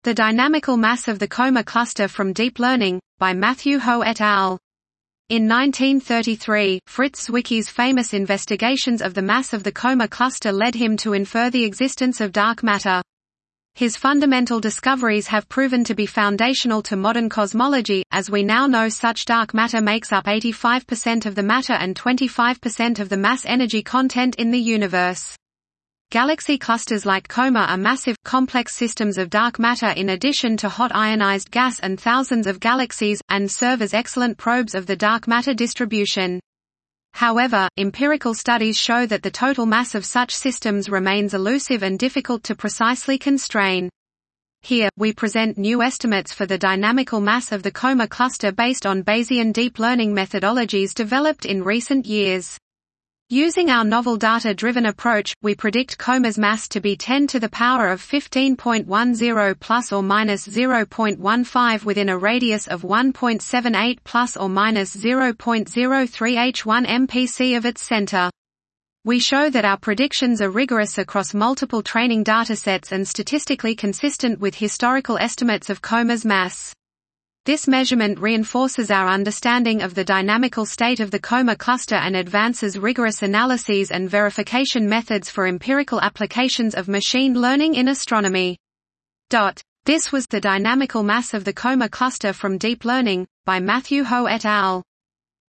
The Dynamical Mass of the Coma Cluster from Deep Learning, by Matthew Ho et al. In 1933, Fritz Zwicky's famous investigations of the mass of the Coma cluster led him to infer the existence of dark matter. His fundamental discoveries have proven to be foundational to modern cosmology. As we now know, such dark matter makes up 85% of the matter and 25% of the mass-energy content in the universe. Galaxy clusters like Coma are massive, complex systems of dark matter in addition to hot ionized gas and thousands of galaxies, and serve as excellent probes of the dark matter distribution. However, empirical studies show that the total mass of such systems remains elusive and difficult to precisely constrain. Here, we present new estimates for the dynamical mass of the Coma cluster based on Bayesian deep learning methodologies developed in recent years. Using our novel data-driven approach, we predict Coma's mass to be 10 to the power of 15.10 plus or minus 0.15 within a radius of 1.78 plus or minus 0.03 h1 mpc of its center. We show that our predictions are rigorous across multiple training datasets and statistically consistent with historical estimates of Coma's mass. This measurement reinforces our understanding of the dynamical state of the Coma cluster and advances rigorous analyses and verification methods for empirical applications of machine learning in astronomy. This was The Dynamical Mass of the Coma Cluster from Deep Learning, by Matthew Ho et al.